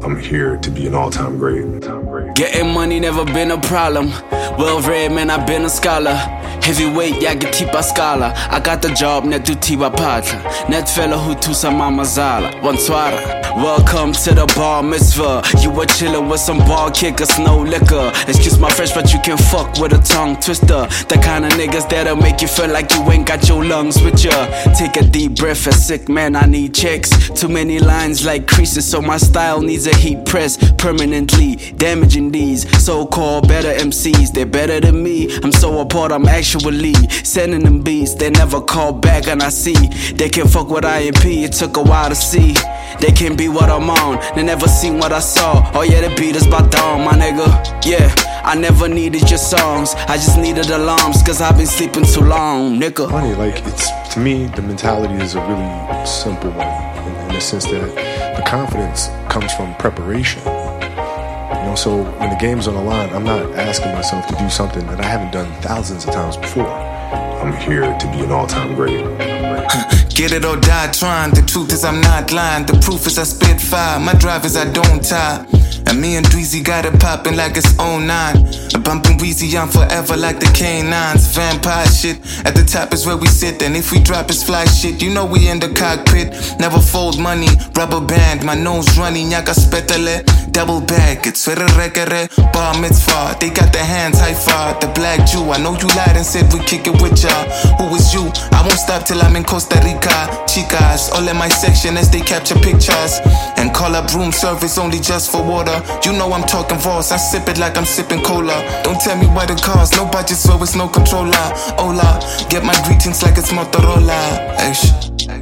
I'm here to be an all-time great. Getting money never been a problem. Well-read, man, I've been a scholar. Heavyweight, jag är tippa skala. I got the job, net du tiba pata. Net fella who tusa mama zala. Bonsoir. Welcome to the bar mitzvah. You were chillin' with some ball kickers, no liquor. Excuse my French, but you can fuck with a tongue twister. The kind of niggas that'll make you feel like you ain't got your lungs with ya. Take a deep breath, a sick man, I need checks. Too many lines like creases, so my style needs a heat press. Permanently damaging these so-called better MCs. They're better than me, I'm so apart, I'm actually sending them beats. They never call back and I see they can fuck with IMP, it took a while to see. They can be what I'm on, they never seen what I saw. Oh yeah, the beat is by dawn, my nigga. Yeah, I never needed your songs, I just needed alarms, cause I've been sleeping too long, nigga. Funny, like, it's, to me, the mentality is a really simple one, in the sense that the confidence comes from preparation. You know, so when the game's on the line, I'm not asking myself to do something that I haven't done thousands of times before. I'm here to be an all-time great. Get it or die trying. The truth is I'm not lying. The proof is I spit fire. My drive is I don't tie. And me and Dweezy got it poppin' like it's 09. Bumpin' Weezy, I'm forever like the K9s. Vampire shit, at the top is where we sit. And if we drop it's fly shit, you know we in the cockpit. Never fold money, rubber band. My nose runny, nyaka spetale. Double bag, it's for the rekere. Bar mitzvah, they got their hands high far. The black Jew, I know you lied and said we kick it with ya. Who is you? I won't stop till I'm in Costa Rica. Chicas, all in my section as they capture pictures. And call up room service only just for water. You know I'm talking Voss, I sip it like I'm sipping cola. Don't tell me what it costs, no budget so it's no controller. Hola, get my greetings like it's Motorola. Aish.